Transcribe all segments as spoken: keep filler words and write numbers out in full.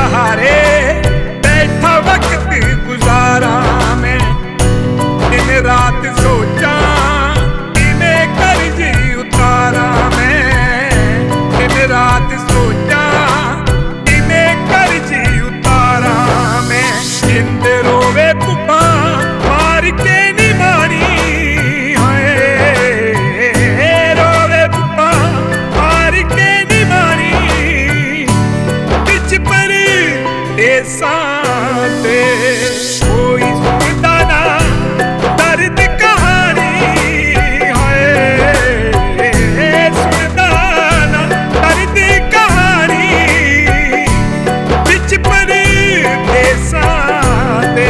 सहारे बैठा वक्त गुजारा मैं। दिन रात सोचा इन्हें कर्ज उतारा मैं। दिन रात सोचा इन्हें कर्ज उतारा मैं। जिंद रोवे पुपा मार के निमानी साते कोई सुनता ना दर्द कहानी है। सुनता ना दर्द कहानी बिच पर साते।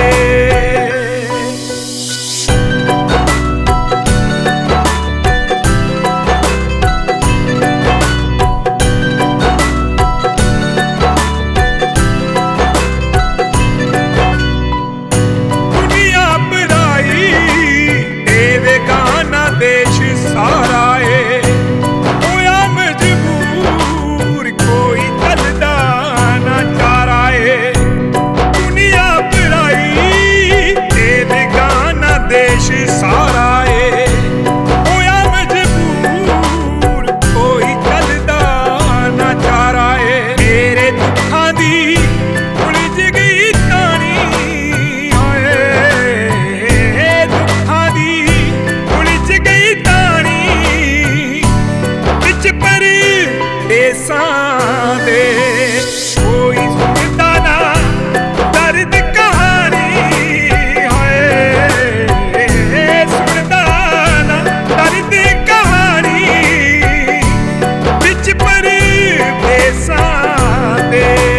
देश सारा ए होया मजबूर कोई चलदा ना चारा ए। दुनिया पराई ते बेगाना देश सारा ए होया मजबूर कोई चलदा ना चारा ए। मेरे दुखां दी उलझ गई तानी दुखां दी सादे कोई सुनता ना दर्द कहानी है। सुनता ना दर्द कहानी बिच पर सादे।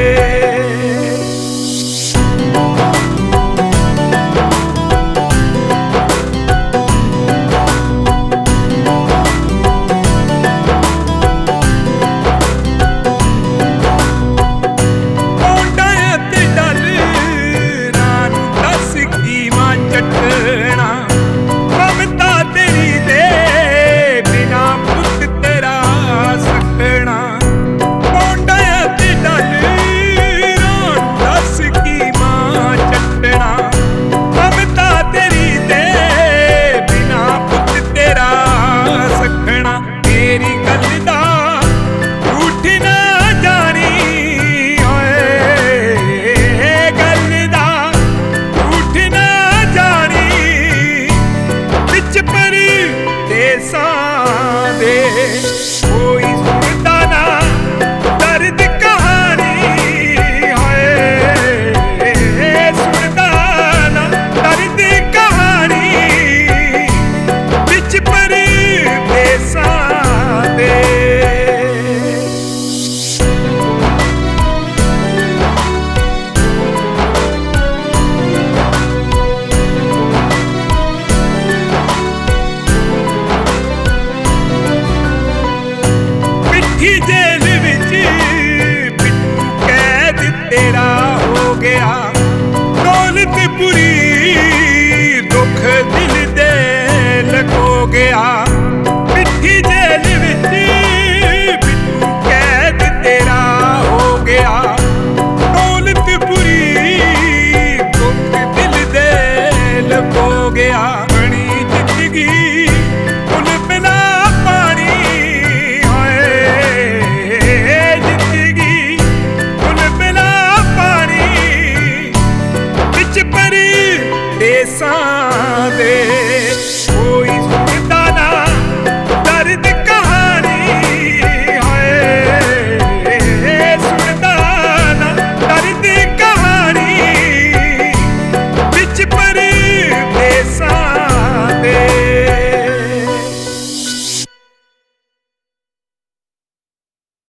कोई सुनता ना दर्द कहानी है। सुनता ना दर्द कहानी बिच पर सादे। जेल विच बिट्टू कैद तेरा हो गया। दौलत पूरी दुख दिल दे लगो गया। मिठी जेल विच बिट्टू कैद तेरा हो गया। दौलत पूरी दुख दिल दे लगो गया। बनी जिंदगी उन बिना सादे।